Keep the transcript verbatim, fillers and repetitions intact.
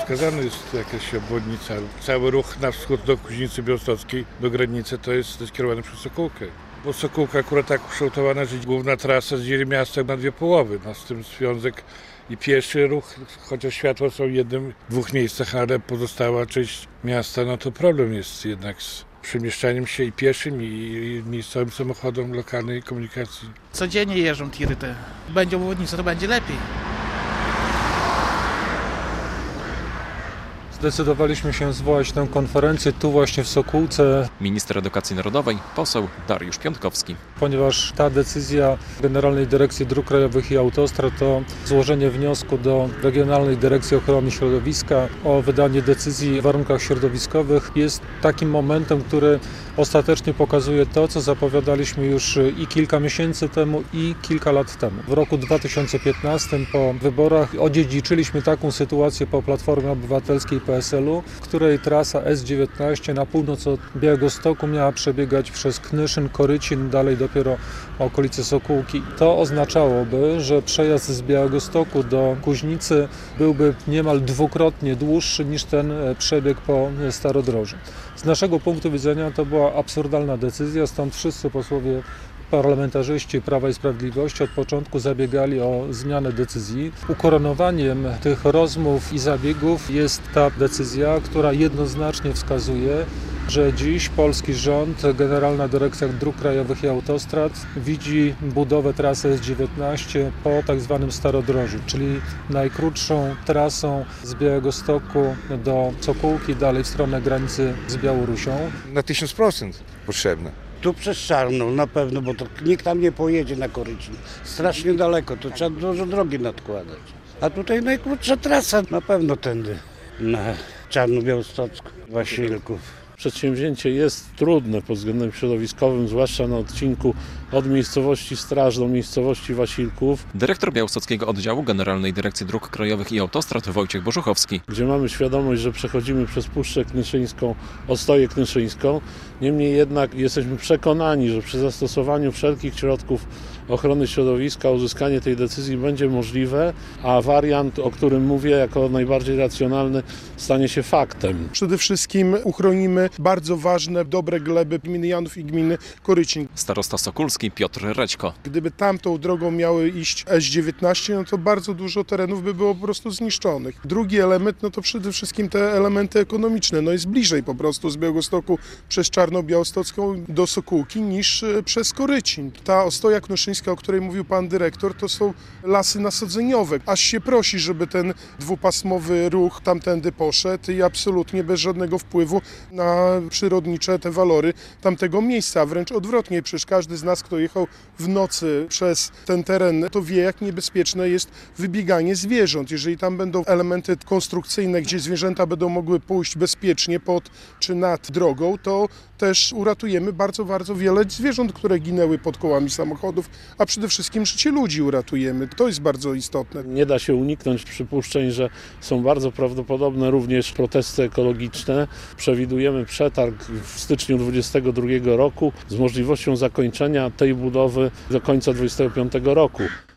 wskazany jest jakaś obwodnica. Cały ruch na wschód do Kuźnicy Białostockiej, do granicy, to jest skierowany przez Sokółkę. Bo Sokółka akurat tak ukształtowana, że główna trasa dzieli miasto na dwie połowy. No, z tym związek i pieszy ruch, chociaż światła są w jednym, dwóch miejscach, ale pozostała część miasta, no to problem jest jednak z przemieszczaniem się i pieszym, i miejscowym samochodom lokalnej komunikacji. Codziennie jeżdżą tiry te. Będzie obwodnica, to będzie lepiej. Zdecydowaliśmy się zwołać tę konferencję tu właśnie w Sokółce. Minister Edukacji Narodowej, poseł Dariusz Piątkowski. Ponieważ ta decyzja Generalnej Dyrekcji Dróg Krajowych i Autostrad to złożenie wniosku do Regionalnej Dyrekcji Ochrony Środowiska o wydanie decyzji w warunkach środowiskowych jest takim momentem, który ostatecznie pokazuje to, co zapowiadaliśmy już i kilka miesięcy temu, i kilka lat temu. W roku dwa tysiące piętnastym po wyborach odziedziczyliśmy taką sytuację po Platformie Obywatelskiej P S L u, w której trasa S dziewiętnaście na północ od Białegostoku miała przebiegać przez Knyszyn, Korycin, dalej dopiero okolice Sokółki. To oznaczałoby, że przejazd z Białegostoku do Kuźnicy byłby niemal dwukrotnie dłuższy niż ten przebieg po Starodroży. Z naszego punktu widzenia to była absurdalna decyzja, stąd wszyscy posłowie parlamentarzyści Prawa i Sprawiedliwości od początku zabiegali o zmianę decyzji. Ukoronowaniem tych rozmów i zabiegów jest ta decyzja, która jednoznacznie wskazuje, że dziś polski rząd, Generalna Dyrekcja Dróg Krajowych i Autostrad widzi budowę trasy S dziewiętnaście po tak zwanym Starodrożu, czyli najkrótszą trasą z Białegostoku do Sokółki, dalej w stronę granicy z Białorusią. Na tysiąc procent potrzebne. Tu przez Czarną na pewno, bo to nikt tam nie pojedzie na Korycin. Strasznie daleko, to trzeba dużo drogi nadkładać. A tutaj najkrótsza trasa na pewno tędy, na Czarną Białostocką, Wasilków. Przedsięwzięcie jest trudne pod względem środowiskowym, zwłaszcza na odcinku od miejscowości Straż do miejscowości Wasilków. Dyrektor Białostockiego Oddziału Generalnej Dyrekcji Dróg Krajowych i Autostrad Wojciech Bożuchowski. Gdzie mamy świadomość, że przechodzimy przez Puszczę Knyszyńską, Ostoję Knyszyńską. Niemniej jednak jesteśmy przekonani, że przy zastosowaniu wszelkich środków ochrony środowiska uzyskanie tej decyzji będzie możliwe, a wariant, o którym mówię jako najbardziej racjonalny, stanie się faktem. Przede wszystkim uchronimy bardzo ważne, dobre gleby gminy Janów i gminy Korycin. Starosta Sokólski Piotr Rećko. Gdyby tamtą drogą miały iść S dziewiętnaście, no to bardzo dużo terenów by było po prostu zniszczonych. Drugi element, no to przede wszystkim te elementy ekonomiczne. No jest bliżej po prostu z Białegostoku przez Czarnobiałostocką do Sokółki niż przez Korycin. Ta Ostoja Knyszyńska, o której mówił pan dyrektor, to są lasy nasadzeniowe. Aż się prosi, żeby ten dwupasmowy ruch tamtędy poszedł i absolutnie bez żadnego wpływu na przyrodnicze te walory tamtego miejsca, a wręcz odwrotnie. Przecież każdy z nas, kto jechał w nocy przez ten teren, to wie, jak niebezpieczne jest wybieganie zwierząt. Jeżeli tam będą elementy konstrukcyjne, gdzie zwierzęta będą mogły pójść bezpiecznie pod czy nad drogą, to też uratujemy bardzo, bardzo wiele zwierząt, które ginęły pod kołami samochodów, a przede wszystkim życie ludzi uratujemy. To jest bardzo istotne. Nie da się uniknąć przypuszczeń, że są bardzo prawdopodobne również protesty ekologiczne. Przewidujemy przetarg w styczniu dwudziestego drugiego roku z możliwością zakończenia tej budowy do końca dwudziestego piątego roku.